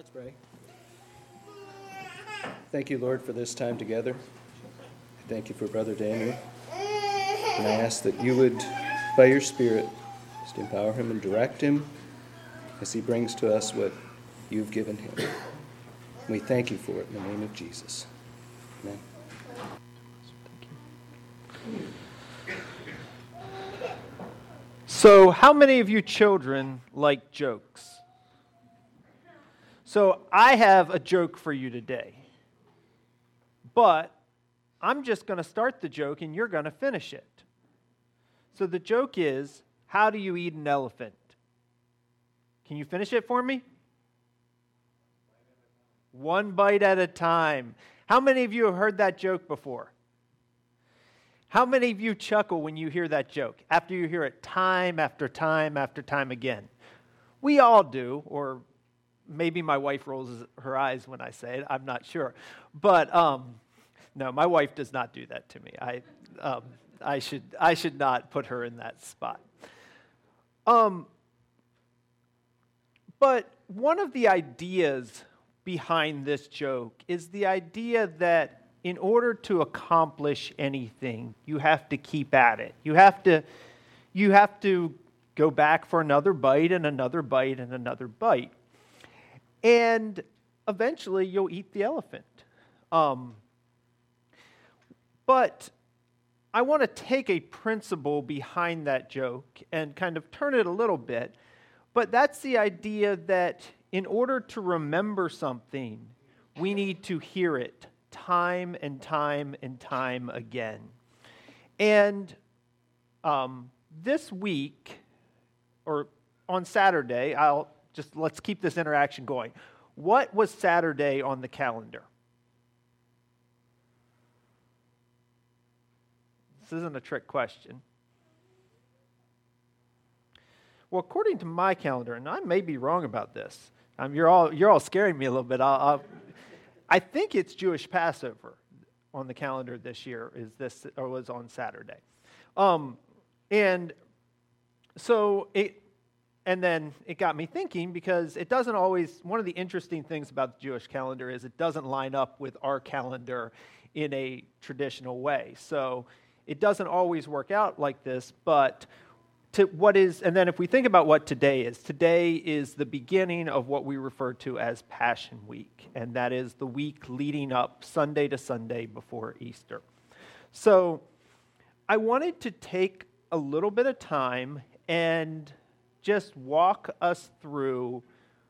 Pray. Thank you, Lord, for this time together. I thank you for Brother Daniel. And I ask that you would, by your Spirit, just empower him and direct him as he brings to us what you've given him. We thank you for it in the name of Jesus. Amen. So, how many of you children like jokes? So, I have a joke for you today. But I'm just going to start the joke and you're going to finish it. So, the joke is, how do you eat an elephant? Can you finish it for me? One bite at a time. How many of you have heard that joke before? How many of you chuckle when you hear that joke, after you hear it time after time after time again? We all do, or maybe my wife rolls her eyes when I say it, I'm not sure. But no, my wife does not do that to me. I should not put her in that spot. But one of the ideas behind this joke is the idea that in order to accomplish anything, you have to keep at it. You have to go back for another bite and another bite and another bite. And eventually you'll eat the elephant. But I want to take a principle behind that joke and kind of turn it a little bit. But that's the idea that in order to remember something, we need to hear it time and time and time again. And this week, or on Saturday, let's keep this interaction going. What was Saturday on the calendar? This isn't a trick question. Well, according to my calendar, and I may be wrong about this, you're all scaring me a little bit. I think it's Jewish Passover on the calendar this year. Was on Saturday, and then it got me thinking, because it doesn't always. One of the interesting things about the Jewish calendar is it doesn't line up with our calendar in a traditional way. So it doesn't always work out like this, but. And then if we think about what today is the beginning of what we refer to as Passion Week, and that is the week leading up Sunday to Sunday before Easter. So I wanted to take a little bit of time and just walk us through,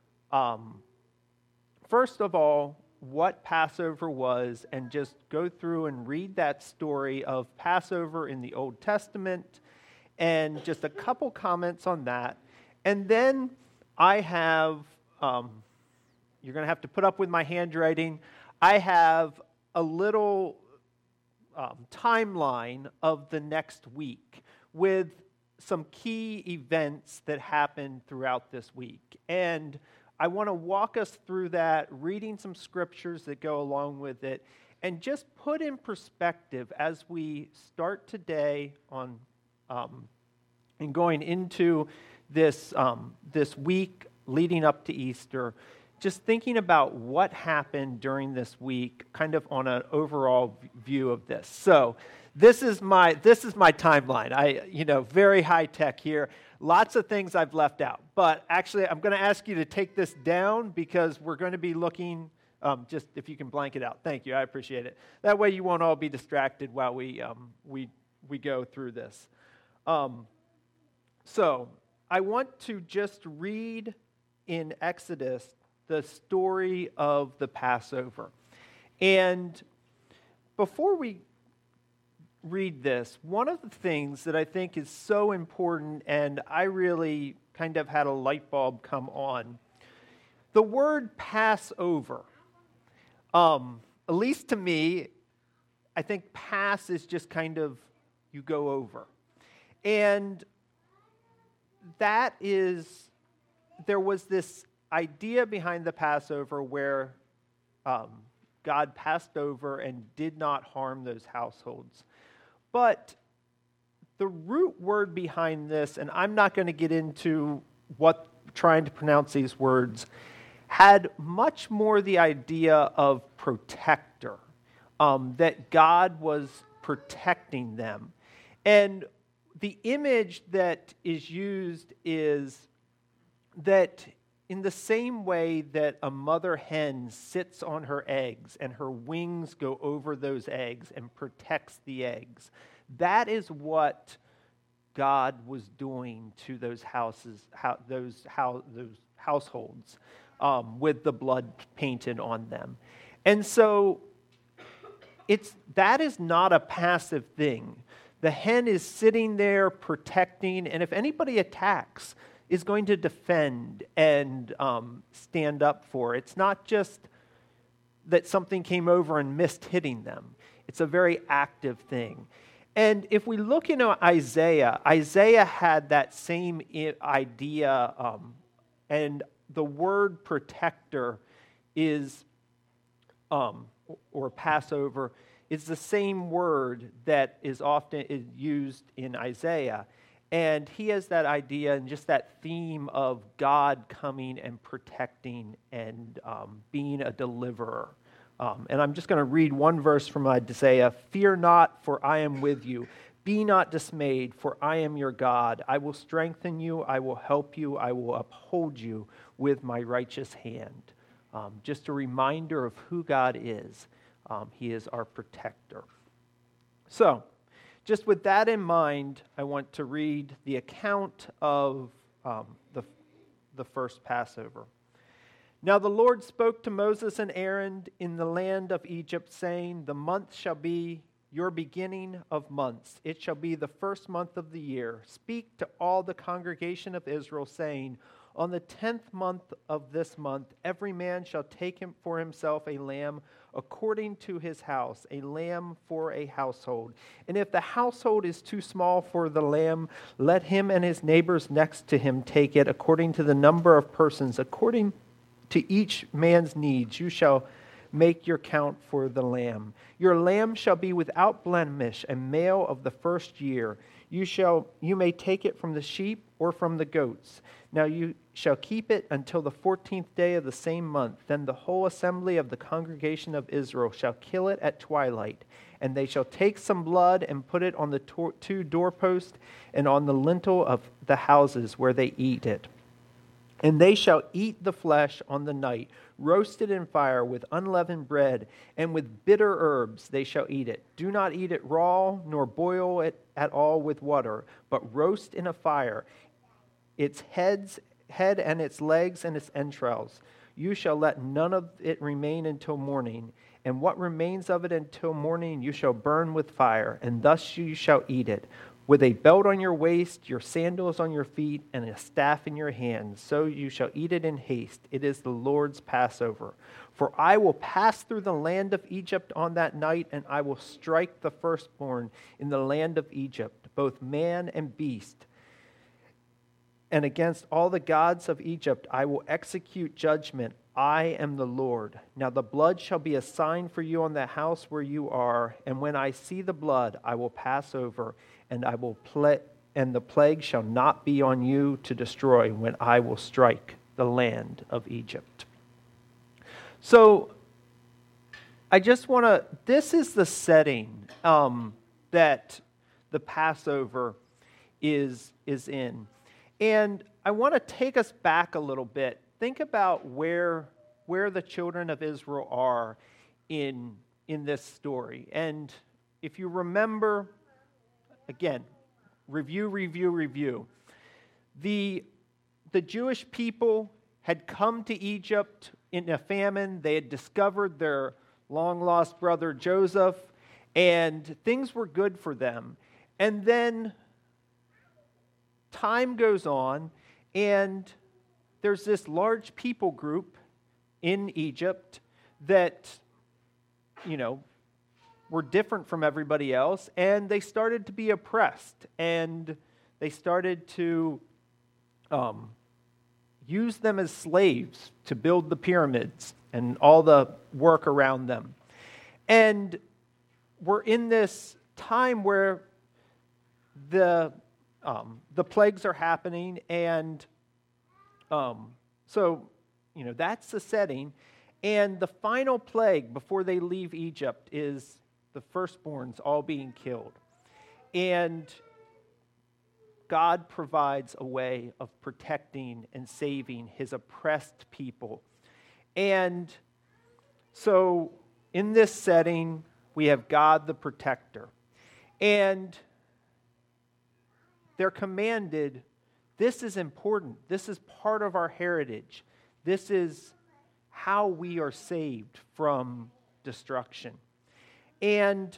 first of all, what Passover was, and just go through and read that story of Passover in the Old Testament, and just a couple comments on that. And then I have, you're going to have to put up with my handwriting, I have a little timeline of the next week with some key events that happened throughout this week. And I want to walk us through that, reading some scriptures that go along with it, and just put in perspective as we start today on and going into this week leading up to Easter, just thinking about what happened during this week, kind of on an overall view of this. So this is my timeline. Very high tech here. Lots of things I've left out, but actually I'm going to ask you to take this down, because we're going to be looking. Just if you can blank it out, thank you. I appreciate it. That way you won't all be distracted while we go through this. So I want to just read in Exodus the story of the Passover. And before we read this, one of the things that I think is so important, and I really kind of had a light bulb come on, the word Passover, at least to me, I think pass is just kind of you go over. And there was this idea behind the Passover where God passed over and did not harm those households. But the root word behind this, and I'm not going to get into trying to pronounce these words, had much more the idea of protector, that God was protecting them. And the image that is used is that in the same way that a mother hen sits on her eggs and her wings go over those eggs and protects the eggs, that is what God was doing to those households with the blood painted on them. And so that is not a passive thing. The hen is sitting there protecting, and if anybody attacks, is going to defend and stand up for. It's not just that something came over and missed hitting them. It's a very active thing. And if we look into Isaiah had that same idea, and the word protector is, or Passover, is the same word that is often used in Isaiah. And he has that idea and just that theme of God coming and protecting and being a deliverer. And I'm just going to read one verse from Isaiah. Fear not, for I am with you. Be not dismayed, for I am your God. I will strengthen you. I will help you. I will uphold you with my righteous hand. Just a reminder of who God is. He is our protector. So, just with that in mind, I want to read the account of the first Passover. Now the Lord spoke to Moses and Aaron in the land of Egypt, saying, The month shall be your beginning of months. It shall be the first month of the year. Speak to all the congregation of Israel, saying, On the 10th month of this month, every man shall take him for himself a lamb according to his house, a lamb for a household. And if the household is too small for the lamb, let him and his neighbors next to him take it according to the number of persons, according to each man's needs. You shall make your count for the lamb. Your lamb shall be without blemish, a male of the first year. You may take it from the sheep or from the goats. Now you shall keep it until the 14th day of the same month. Then the whole assembly of the congregation of Israel shall kill it at twilight. And they shall take some blood and put it on the two doorposts and on the lintel of the houses where they eat it. And they shall eat the flesh on the night, roasted in fire with unleavened bread, and with bitter herbs they shall eat it. Do not eat it raw, nor boil it at all with water, but roast in a fire its head and its legs and its entrails. You shall let none of it remain until morning, and what remains of it until morning you shall burn with fire, and thus you shall eat it. With a belt on your waist, your sandals on your feet, and a staff in your hand, so you shall eat it in haste. It is the Lord's Passover. For I will pass through the land of Egypt on that night, and I will strike the firstborn in the land of Egypt, both man and beast. And against all the gods of Egypt I will execute judgment. I am the Lord. Now the blood shall be a sign for you on the house where you are, and when I see the blood, I will pass over, and and the plague shall not be on you to destroy when I will strike the land of Egypt. So I just want to, this is the setting that the Passover is in. And I want to take us back a little bit. Think about where the children of Israel are in this story. And if you remember, again, review. The Jewish people had come to Egypt in a famine. They had discovered their long-lost brother Joseph, and things were good for them. And then time goes on, and there's this large people group in Egypt that, were different from everybody else, and they started to be oppressed, and they started to use them as slaves to build the pyramids and all the work around them. And we're in this time where the plagues are happening, and so that's the setting. And the final plague before they leave Egypt is the firstborns all being killed. And God provides a way of protecting and saving his oppressed people. And so in this setting, we have God the protector. And they're commanded, this is important. This is part of our heritage. This is how we are saved from destruction. And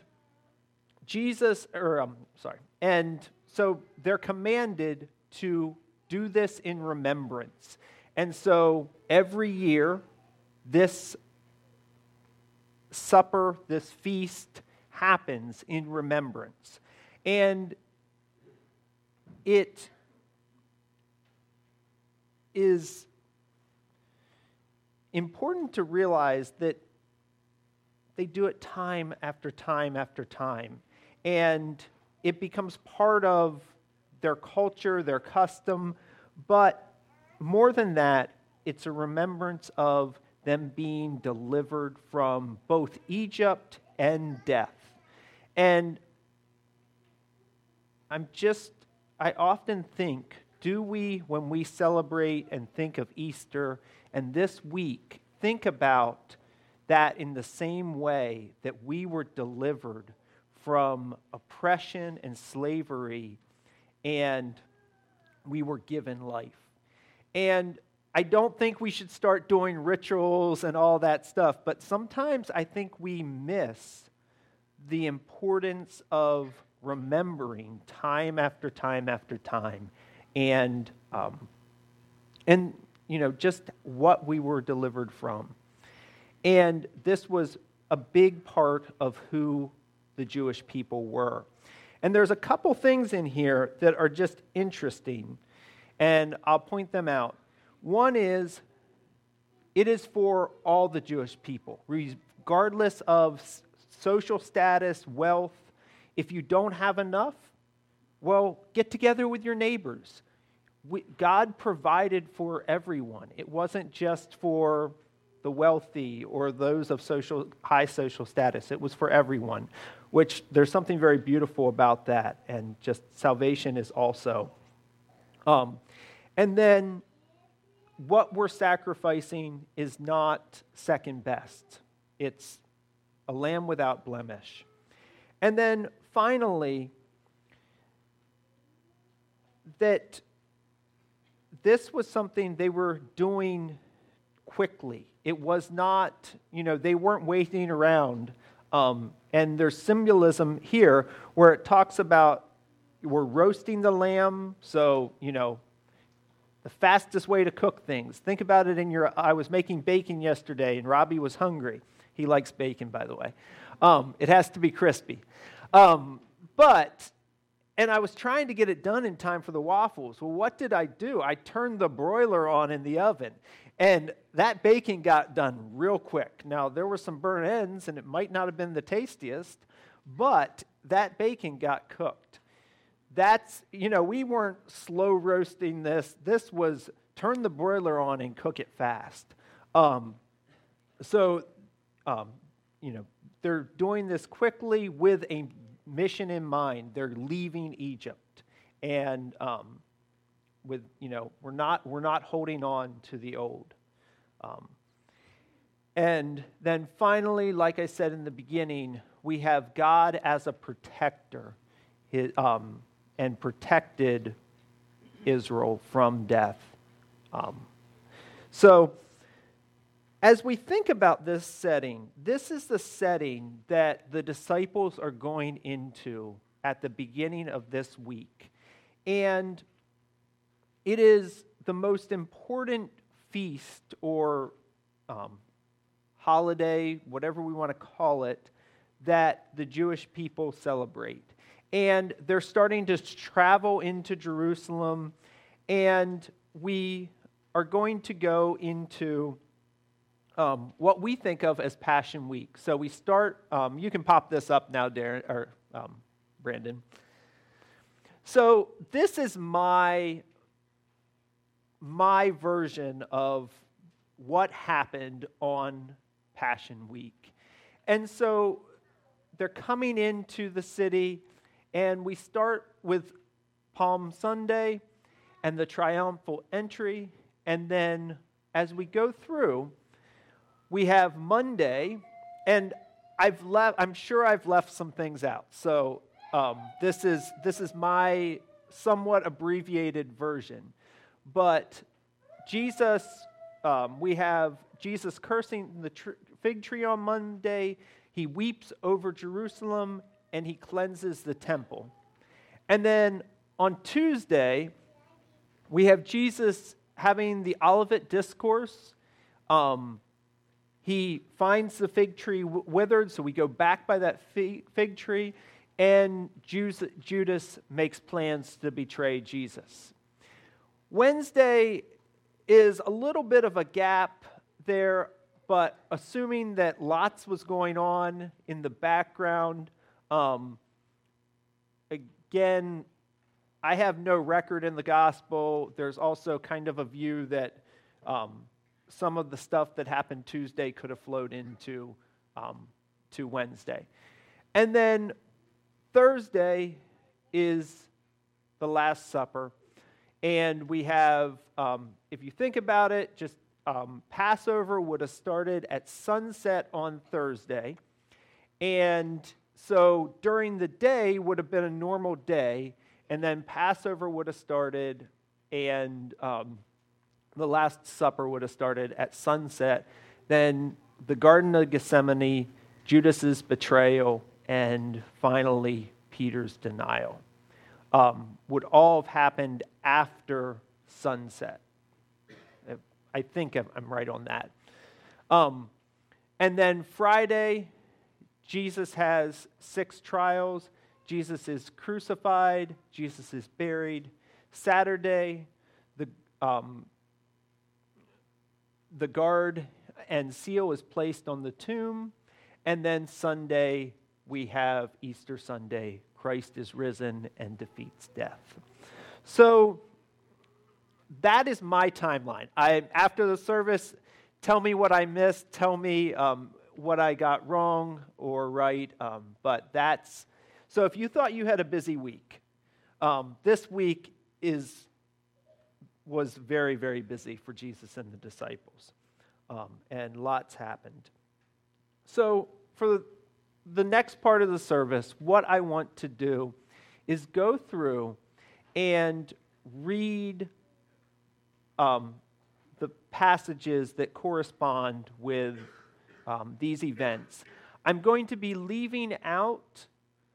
and so they're commanded to do this in remembrance. And so every year, this supper, this feast happens in remembrance. And it is important to realize that they do it time after time after time. And it becomes part of their culture, their custom. But more than that, it's a remembrance of them being delivered from both Egypt and death. And I often think, do we, when we celebrate and think of Easter and this week, think about that in the same way that we were delivered from oppression and slavery and we were given life. And I don't think we should start doing rituals and all that stuff, but sometimes I think we miss the importance of remembering time after time after time and just what we were delivered from. And this was a big part of who the Jewish people were. And there's a couple things in here that are just interesting, and I'll point them out. One is, it is for all the Jewish people, regardless of social status, wealth. If you don't have enough, well, get together with your neighbors. God provided for everyone. It wasn't just for the wealthy or those of high social status. It was for everyone, which there's something very beautiful about that, and just salvation is also. And then what we're sacrificing is not second best. It's a lamb without blemish. And then finally, that this was something they were doing quickly. It was not, they weren't waiting around. And there's symbolism here where it talks about we're roasting the lamb, so, the fastest way to cook things. Think about it I was making bacon yesterday and Robbie was hungry. He likes bacon, by the way. It has to be crispy. And I was trying to get it done in time for the waffles. Well, what did I do? I turned the broiler on in the oven, and that bacon got done real quick. Now, there were some burnt ends, and it might not have been the tastiest, but that bacon got cooked. We weren't slow roasting this. This was turn the broiler on and cook it fast. They're doing this quickly with a mission in mind. They're leaving Egypt, and we're not holding on to the old. And then finally, like I said in the beginning, we have God as a protector, and protected Israel from death. So as we think about this setting, this is the setting that the disciples are going into at the beginning of this week. And it is the most important feast or holiday, whatever we want to call it, that the Jewish people celebrate. And they're starting to travel into Jerusalem, and we are going to go into what we think of as Passion Week. So we start, you can pop this up now, Darren, or Brandon. So this is my version of what happened on Passion Week. And so they're coming into the city, and we start with Palm Sunday and the triumphal entry, and then as we go through, we have Monday, and I'm sure I've left some things out. So this is my somewhat abbreviated version, but Jesus, we have Jesus cursing the fig tree on Monday. He weeps over Jerusalem, and he cleanses the temple. And then on Tuesday, we have Jesus having the Olivet Discourse. He finds the fig tree withered, so we go back by that fig tree, and Judas makes plans to betray Jesus. Wednesday is a little bit of a gap there, but assuming that lots was going on in the background, again, I have no record in the gospel. There's also kind of a view that some of the stuff that happened Tuesday could have flowed into to Wednesday. And then Thursday is the Last Supper. And we have, if you think about it, just Passover would have started at sunset on Thursday. And so during the day would have been a normal day. And then Passover would have started, and the Last Supper would have started at sunset. Then the Garden of Gethsemane, Judas's betrayal, and finally Peter's denial would all have happened after sunset. I think I'm right on that. And then Friday, Jesus has 6 trials. Jesus is crucified. Jesus is buried. Saturday, the guard and seal is placed on the tomb. And then Sunday, we have Easter Sunday. Christ is risen and defeats death. So that is my timeline. After the service, tell me what I missed. Tell me what I got wrong or right. But that's... So if you thought you had a busy week, this week was very, very busy for Jesus and the disciples. And lots happened. So for the next part of the service, what I want to do is go through and read the passages that correspond with these events. I'm going to be leaving out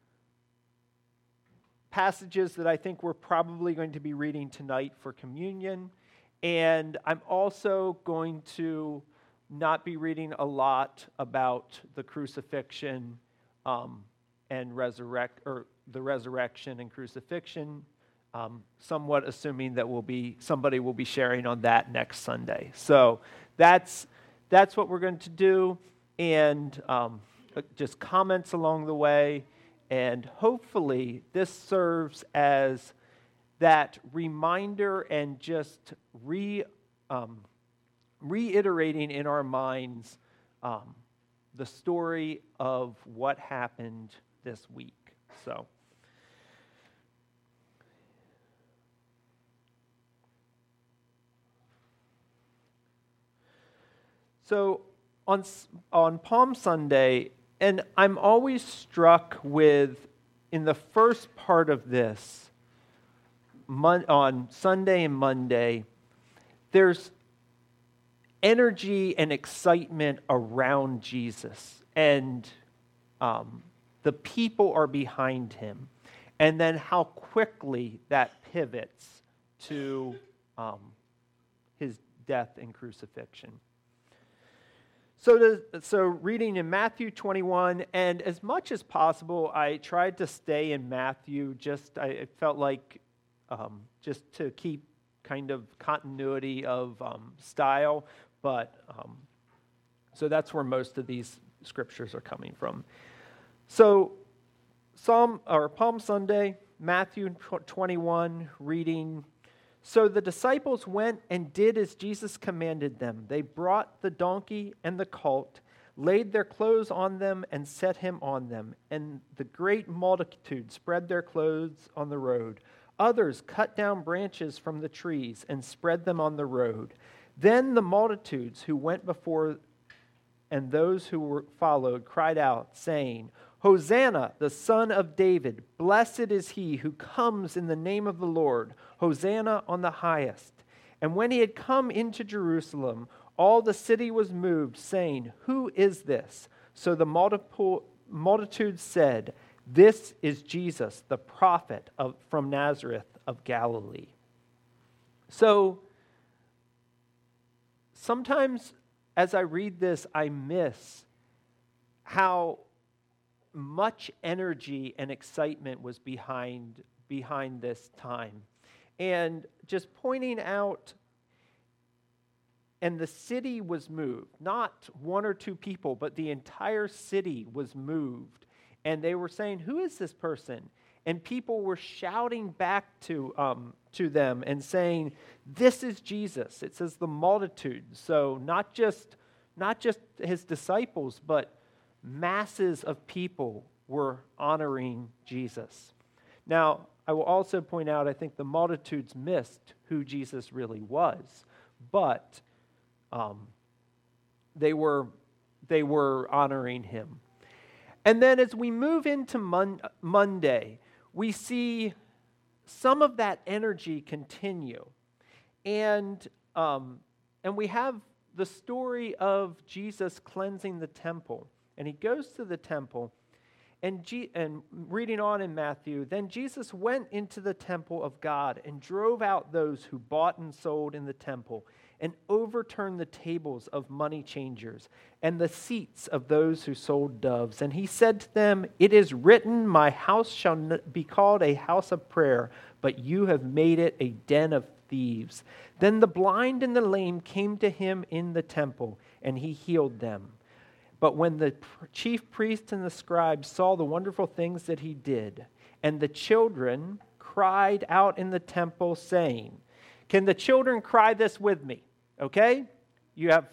passages that I think we're probably going to be reading tonight for communion. And I'm also going to not be reading a lot about the crucifixion and the resurrection and crucifixion, somewhat assuming that somebody will be sharing on that next Sunday. So that's what we're going to do, and just comments along the way. And hopefully this serves as that reminder and just reiterating in our minds the story of what happened this week. So on Palm Sunday, and I'm always struck with, in the first part of this, on Sunday and Monday, there's energy and excitement around Jesus, and the people are behind him. And then how quickly that pivots to his death and crucifixion. So reading in Matthew 21, and as much as possible, I tried to stay in Matthew. I felt like just to keep kind of continuity of style, but so that's where most of these scriptures are coming from. So Palm Sunday, Matthew 21, reading So the disciples went and did as Jesus commanded them. They brought the donkey and the colt, laid their clothes on them, and set him on them. And the great multitude spread their clothes on the road. Others cut down branches from the trees and spread them on the road. Then the multitudes who went before and those who followed cried out, saying, Hosanna, the Son of David. Blessed is he who comes in the name of the Lord. Hosanna on the highest. And when he had come into Jerusalem, all the city was moved, saying, Who is this? So the multitude said, This is Jesus, the prophet from Nazareth of Galilee. So sometimes as I read this, I miss how much energy and excitement was behind this time. And just pointing out, and the city was moved, not one or two people, but the entire city was moved. And they were saying, Who is this person? And people were shouting back to them and saying, This is Jesus. It says the multitude. So not just his disciples, but masses of people were honoring Jesus. Now, I will also point out, I think the multitudes missed who Jesus really was, but they were honoring him. And then as we move into Monday, we see some of that energy continue. And we have the story of Jesus cleansing the temple. And he goes to the temple, and reading on in Matthew, then Jesus went into the temple of God and drove out those who bought and sold in the temple, and overturned the tables of money changers and the seats of those who sold doves. And he said to them, It is written, My house shall be called a house of prayer, but you have made it a den of thieves. Then the blind and the lame came to him in the temple, and he healed them. But when the chief priests and the scribes saw the wonderful things that he did, and the children cried out in the temple, saying, Can the children cry this with me? Okay? You have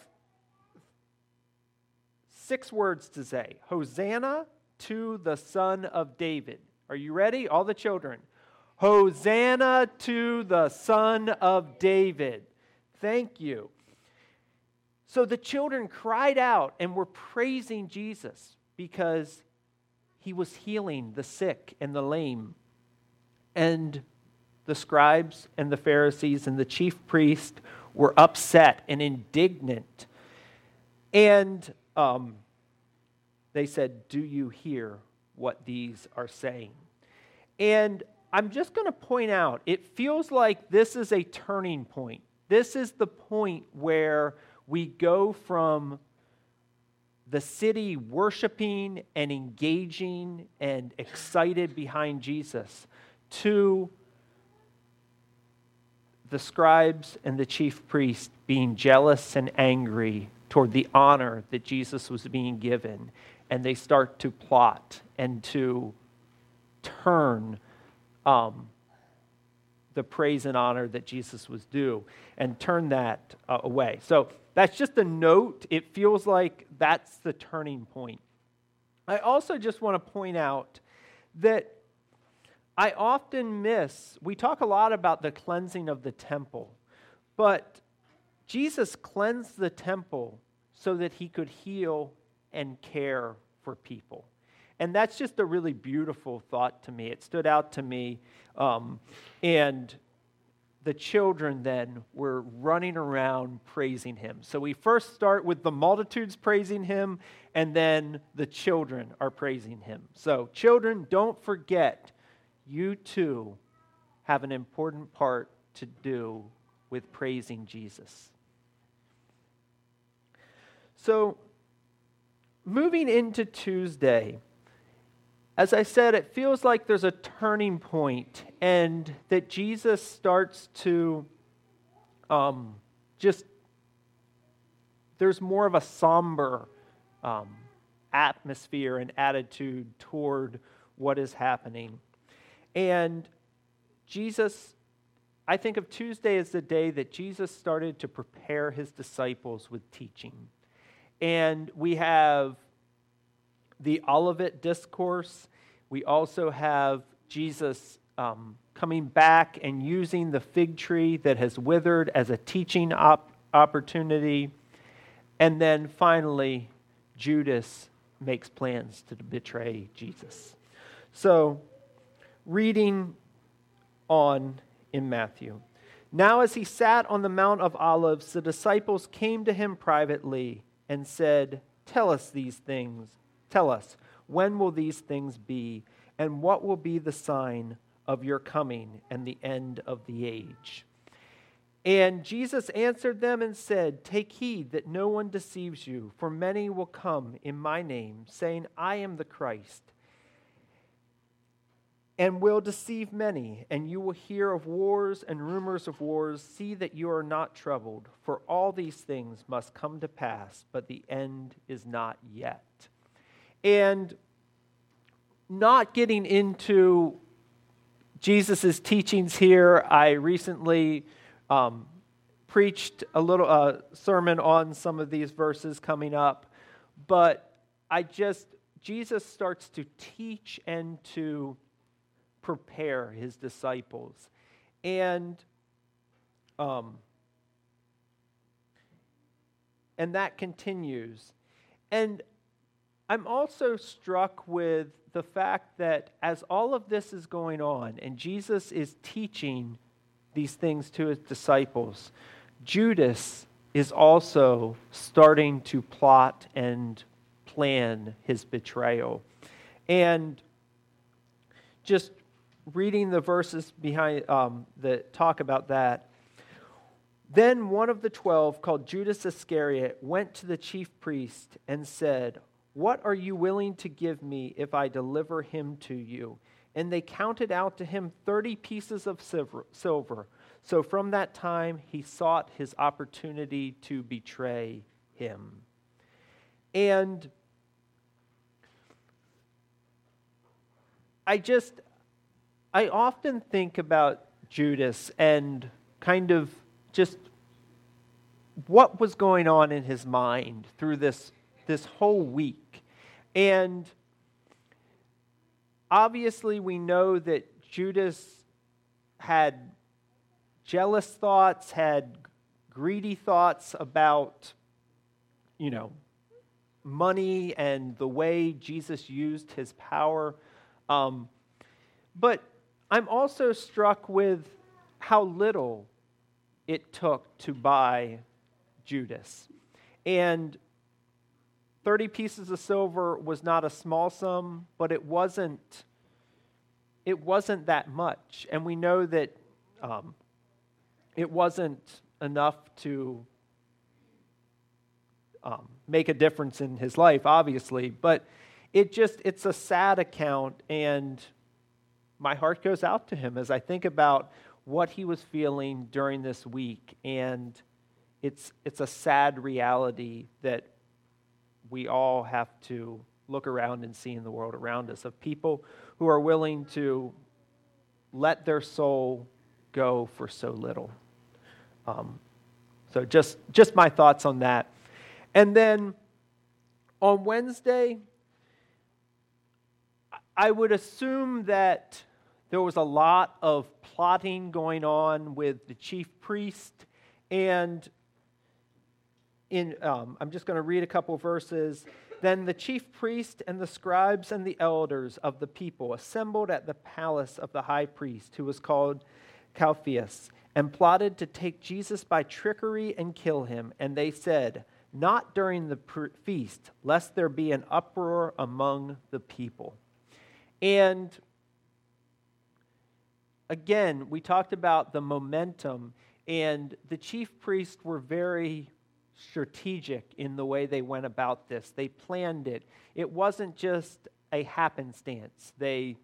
6 words to say. Hosanna to the Son of David. Are you ready? All the children. Hosanna to the Son of David. Thank you. So the children cried out and were praising Jesus because he was healing the sick and the lame. And the scribes and the Pharisees and the chief priest were upset and indignant. And they said, Do you hear what these are saying? And I'm just going to point out, it feels like this is a turning point. This is the point where we go from the city worshiping and engaging and excited behind Jesus to the scribes and the chief priests being jealous and angry toward the honor that Jesus was being given. And they start to plot and to turn the praise and honor that Jesus was due and turn that away. So that's just a note. It feels like that's the turning point. I also just want to point out that I often we talk a lot about the cleansing of the temple, but Jesus cleansed the temple so that he could heal and care for people. And that's just a really beautiful thought to me. It stood out to me. And the children then were running around praising him. So we first start with the multitudes praising him, and then the children are praising him. So children, don't forget, you too have an important part to do with praising Jesus. So moving into Tuesday, as I said, it feels like there's a turning point and that Jesus starts to there's more of a somber atmosphere and attitude toward what is happening. And Jesus I think of Tuesday as the day that Jesus started to prepare his disciples with teaching. And we have the Olivet Discourse. We also have Jesus coming back and using the fig tree that has withered as a teaching opportunity. And then finally, Judas makes plans to betray Jesus. So, reading on in Matthew. Now as he sat on the Mount of Olives, the disciples came to him privately and said, Tell us, when will these things be, and what will be the sign of your coming and the end of the age? And Jesus answered them and said, Take heed that no one deceives you, for many will come in my name, saying, I am the Christ, and will deceive many, and you will hear of wars and rumors of wars. See that you are not troubled, for all these things must come to pass, but the end is not yet. And not getting into Jesus' teachings here, I recently preached a little sermon on some of these verses coming up, but Jesus starts to teach and to prepare his disciples. And that continues. And I'm also struck with the fact that as all of this is going on and Jesus is teaching these things to his disciples, Judas is also starting to plot and plan his betrayal. And just reading the verses behind that talk about that. Then one of the 12, called Judas Iscariot, went to the chief priest and said, What are you willing to give me if I deliver him to you? And they counted out to him 30 pieces of silver. So from that time he sought his opportunity to betray him. And I often think about Judas and kind of just what was going on in his mind through this whole week. And obviously we know that Judas had jealous thoughts, had greedy thoughts about, money and the way Jesus used his power. But I'm also struck with how little it took to buy Judas. And 30 pieces of silver was not a small sum, but it wasn't that much. And we know that it wasn't enough to make a difference in his life, obviously. But it's a sad account, and my heart goes out to him as I think about what he was feeling during this week. And it's a sad reality that we all have to look around and see in the world around us, of people who are willing to let their soul go for so little. So just my thoughts on that. And then on Wednesday, I would assume that there was a lot of plotting going on with the chief priest, and I'm just going to read a couple verses. Then the chief priest and the scribes and the elders of the people assembled at the palace of the high priest, who was called Caiaphas, and plotted to take Jesus by trickery and kill him. And they said, Not during the feast, lest there be an uproar among the people. And again, we talked about the momentum, and the chief priests were very strategic in the way they went about this. They planned it. It wasn't just a happenstance. They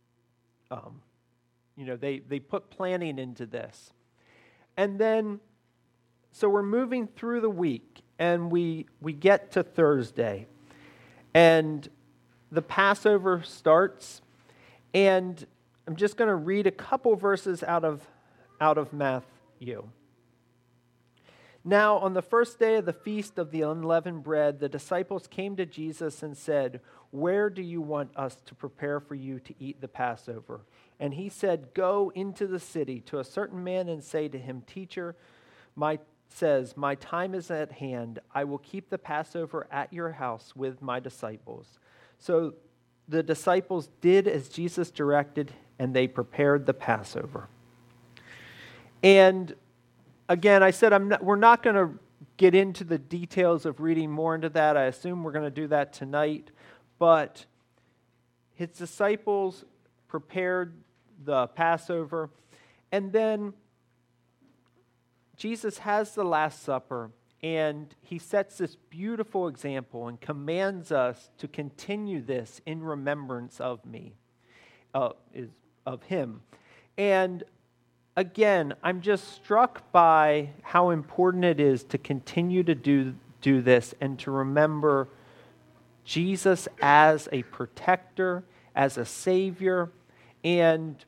put planning into this. And then, so we're moving through the week, and we get to Thursday, and the Passover starts, and I'm just going to read a couple verses out of out of Matthew. Now, on the first day of the feast of the unleavened bread, the disciples came to Jesus and said, "Where do you want us to prepare for you to eat the Passover?" And he said, "Go into the city to a certain man and say to him, 'Teacher, my time is at hand. I will keep the Passover at your house with my disciples.'" So the disciples did as Jesus directed, and they prepared the Passover. And again, I said we're not going to get into the details of reading more into that. I assume we're going to do that tonight. But his disciples prepared the Passover. And then Jesus has the Last Supper, and he sets this beautiful example and commands us to continue this in remembrance of me, of him. And again, I'm just struck by how important it is to continue to do this and to remember Jesus as a protector, as a savior, and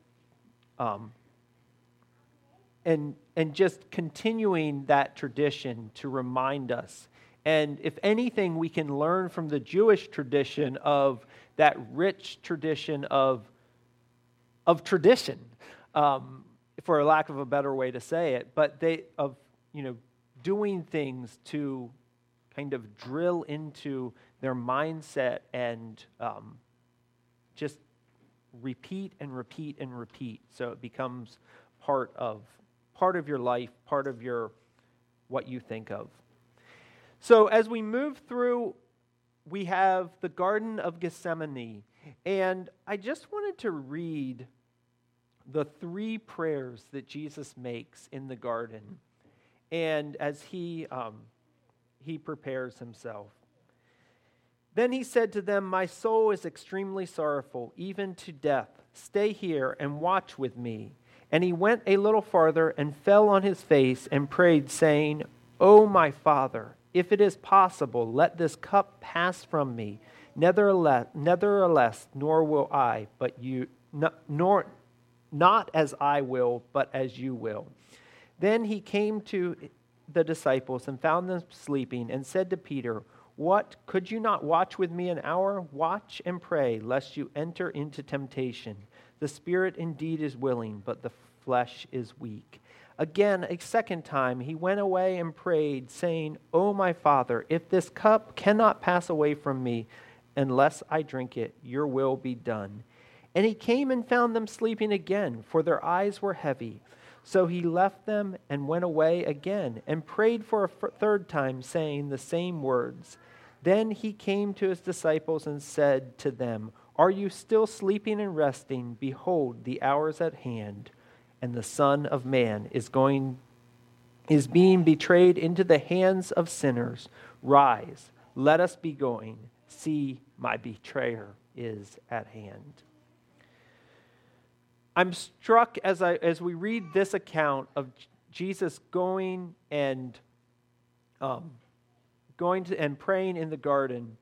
just continuing that tradition to remind us. And if anything, we can learn from the Jewish tradition of that rich tradition of tradition. For lack of a better way to say it, but doing things to kind of drill into their mindset and just repeat and repeat and repeat, so it becomes part of your life, part of what you think of. So as we move through, we have the Garden of Gethsemane, and I just wanted to read the 3 prayers that Jesus makes in the garden, and as he prepares himself. Then he said to them, "My soul is extremely sorrowful, even to death. Stay here and watch with me." And he went a little farther and fell on his face and prayed, saying, "O my Father, if it is possible, let this cup pass from me. Nevertheless, nor will I, but you, not as I will, but as you will." Then he came to the disciples and found them sleeping, and said to Peter, "What, could you not watch with me an hour? Watch and pray, lest you enter into temptation. The spirit indeed is willing, but the flesh is weak." Again, a second time, he went away and prayed, saying, "O my Father, if this cup cannot pass away from me unless I drink it, your will be done." And he came and found them sleeping again, for their eyes were heavy. So he left them and went away again, and prayed for a third time, saying the same words. Then he came to his disciples and said to them, "Are you still sleeping and resting? Behold, the hour is at hand, and the Son of Man is being betrayed into the hands of sinners. Rise, let us be going. See, my betrayer is at hand." I'm struck as we read this account of Jesus going and praying in the garden.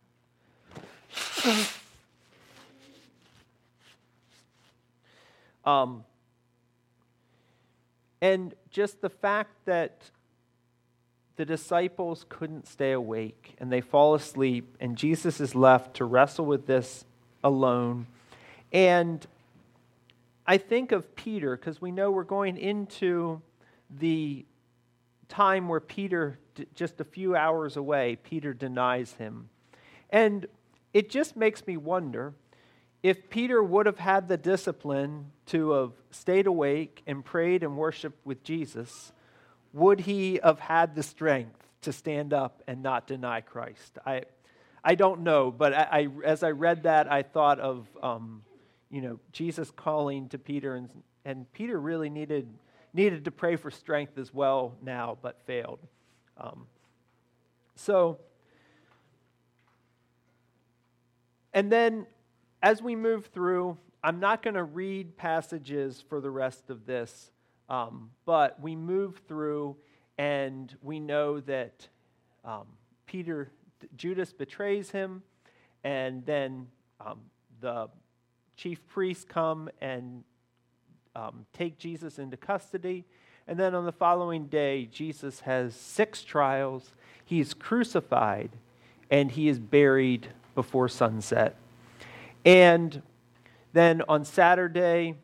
And just the fact that the disciples couldn't stay awake and they fall asleep, and Jesus is left to wrestle with this alone. And I think of Peter, because we know we're going into the time where Peter, just a few hours away, Peter denies him. And it just makes me wonder, if Peter would have had the discipline to have stayed awake and prayed and worshiped with Jesus, would he have had the strength to stand up and not deny Christ? I don't know, but as I read that, I thought of Jesus calling to Peter, and Peter really needed to pray for strength as well now, but failed. And then as we move through, I'm not going to read passages for the rest of this, but we move through, and we know that Judas betrays him, and then the chief priests come and take Jesus into custody. And then on the following day, Jesus has 6 trials. He is crucified, and he is buried before sunset. And then on Saturday,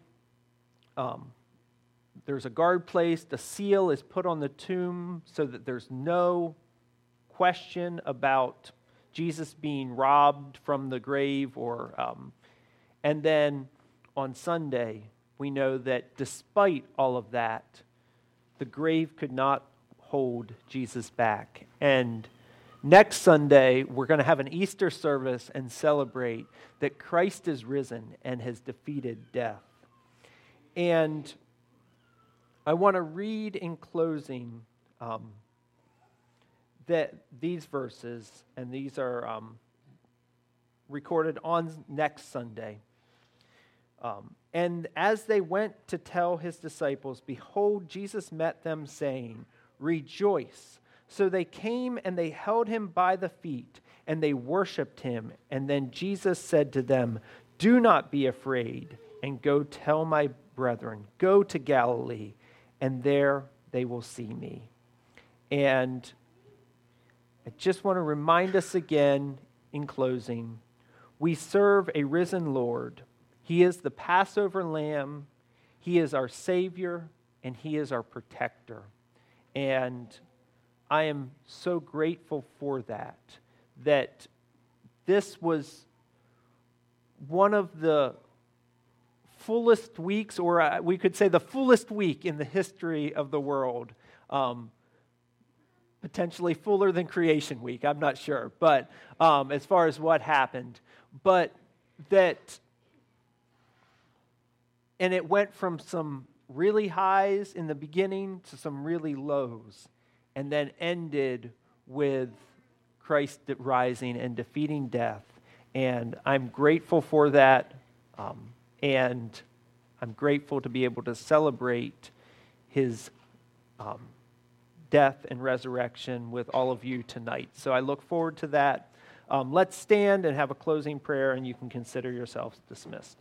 there's a guard placed. A seal is put on the tomb so that there's no question about Jesus being robbed from the grave. And then on Sunday, we know that despite all of that, the grave could not hold Jesus back. And next Sunday, we're going to have an Easter service and celebrate that Christ is risen and has defeated death. And I want to read in closing that these verses, and these are recorded on next Sunday. And as they went to tell his disciples, behold, Jesus met them, saying, rejoice. So they came and they held him by the feet, and they worshipped him. And then Jesus said to them, do not be afraid, and go tell my brethren, go to Galilee, and there they will see me. And I just want to remind us again in closing, we serve a risen Lord. He is the Passover lamb, he is our Savior, and he is our protector. And I am so grateful for that this was one of the fullest weeks, or we could say the fullest week in the history of the world. Potentially fuller than Creation Week, I'm not sure, but as far as what happened. But that, and it went from some really highs in the beginning to some really lows, and then ended with Christ rising and defeating death. And I'm grateful for that, and I'm grateful to be able to celebrate his death and resurrection with all of you tonight. So I look forward to that. Let's stand and have a closing prayer, and you can consider yourselves dismissed.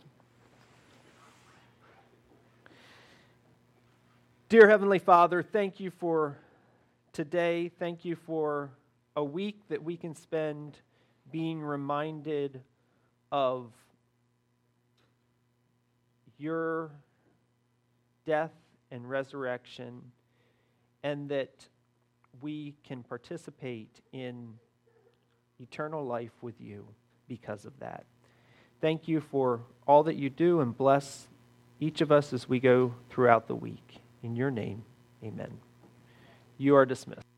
Dear Heavenly Father, thank you for today. Thank you for a week that we can spend being reminded of your death and resurrection, and that we can participate in eternal life with you because of that. Thank you for all that you do, and bless each of us as we go throughout the week. In your name, amen. You are dismissed.